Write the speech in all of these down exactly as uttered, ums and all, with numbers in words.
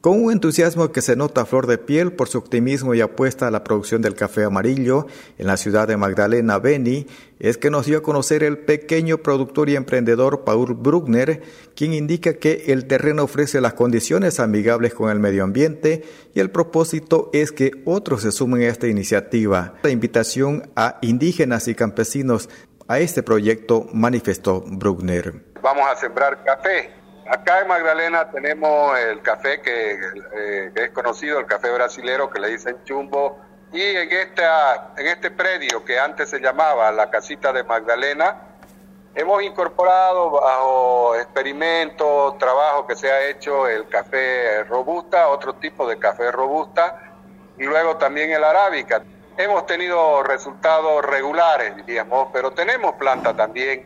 Con un entusiasmo que se nota a flor de piel por su optimismo y apuesta a la producción del café amarillo en la ciudad de Magdalena, Beni, es que nos dio a conocer el pequeño productor y emprendedor Paul Bruckner, quien indica que el terreno ofrece las condiciones amigables con el medio ambiente y el propósito es que otros se sumen a esta iniciativa. La invitación a indígenas y campesinos a este proyecto, manifestó Bruckner. Vamos a sembrar café. Acá en Magdalena tenemos el café que, eh, que es conocido, el café brasilero, que le dicen chumbo, y en, esta, en este predio que antes se llamaba la Casita de Magdalena, hemos incorporado bajo experimento, trabajo que se ha hecho, el café robusta, otro tipo de café robusta, y luego también el arábica. Hemos tenido resultados regulares, diríamos, pero tenemos planta también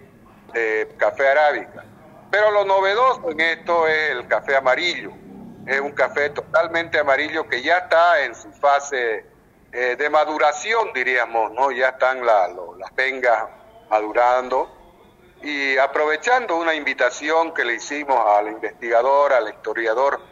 de café arábica. Pero lo novedoso en esto es el café amarillo. Es un café totalmente amarillo que ya está en su fase eh, de maduración, diríamos, ¿no? Ya están la, lo, las pengas madurando. Y aprovechando una invitación que le hicimos al investigador, al historiador,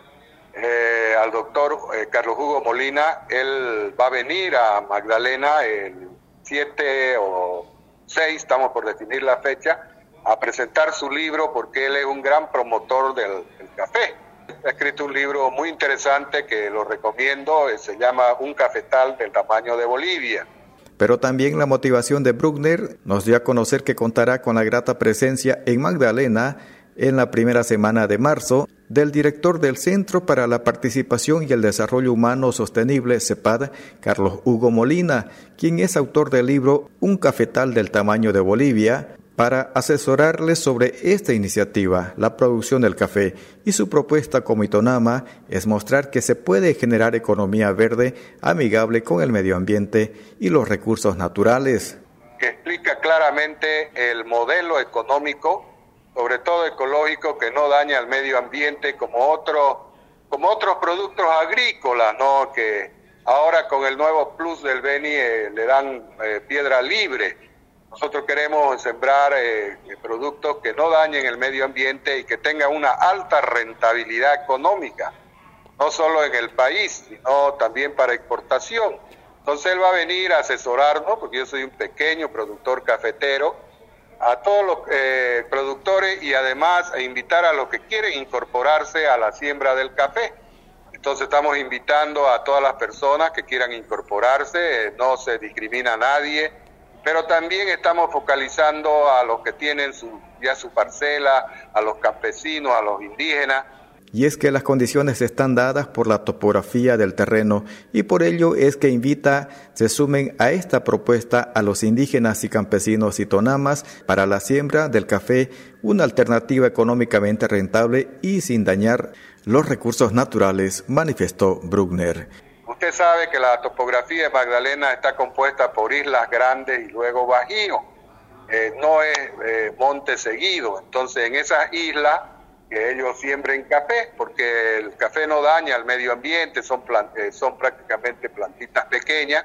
eh, al doctor eh, Carlos Hugo Molina, él va a venir a Magdalena el siete o seis, estamos por definir la fecha, a presentar su libro porque él es un gran promotor del, del café. Ha escrito un libro muy interesante que lo recomiendo, se llama Un cafetal del tamaño de Bolivia. Pero también la motivación de Bruckner nos dio a conocer que contará con la grata presencia en Magdalena en la primera semana de marzo del director del Centro para la Participación y el Desarrollo Humano Sostenible, CEPAD, Carlos Hugo Molina, quien es autor del libro Un cafetal del tamaño de Bolivia, para asesorarles sobre esta iniciativa, la producción del café, y su propuesta como Itonama es mostrar que se puede generar economía verde amigable con el medio ambiente y los recursos naturales. Que explica claramente el modelo económico, sobre todo ecológico, que no daña al medio ambiente como, otro, como otros productos agrícolas, ¿no? Que ahora con el nuevo plus del Beni eh, le dan eh, piedra libre. Nosotros queremos sembrar eh, productos que no dañen el medio ambiente y que tengan una alta rentabilidad económica, no solo en el país, sino también para exportación. Entonces él va a venir a asesorarnos, porque yo soy un pequeño productor cafetero, a todos los eh, productores y además a invitar a los que quieren incorporarse a la siembra del café. Entonces estamos invitando a todas las personas que quieran incorporarse, eh, no se discrimina a nadie, pero también estamos focalizando a los que tienen su, ya su parcela, a los campesinos, a los indígenas. Y es que las condiciones están dadas por la topografía del terreno y por ello es que invita se sumen a esta propuesta a los indígenas y campesinos itonamas para la siembra del café, una alternativa económicamente rentable y sin dañar los recursos naturales, manifestó Bruckner. Usted sabe que la topografía de Magdalena está compuesta por islas grandes y luego bajíos, eh, no es eh, monte seguido, entonces en esas islas que ellos siembren café, porque el café no daña al medio ambiente, son, plant- eh, son prácticamente plantitas pequeñas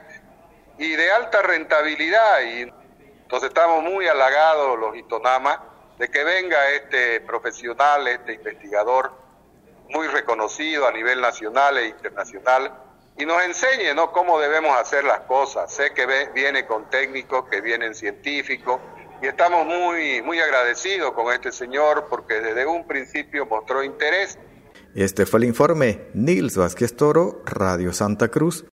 y de alta rentabilidad, y entonces estamos muy halagados los itonamas de que venga este profesional, este investigador muy reconocido a nivel nacional e internacional, y nos enseñe, ¿no?, cómo debemos hacer las cosas. Sé que ve, viene con técnicos, que vienen científicos, y estamos muy, muy agradecidos con este señor porque desde un principio mostró interés. Este fue el informe. Nils Vázquez Toro, Radio Santa Cruz.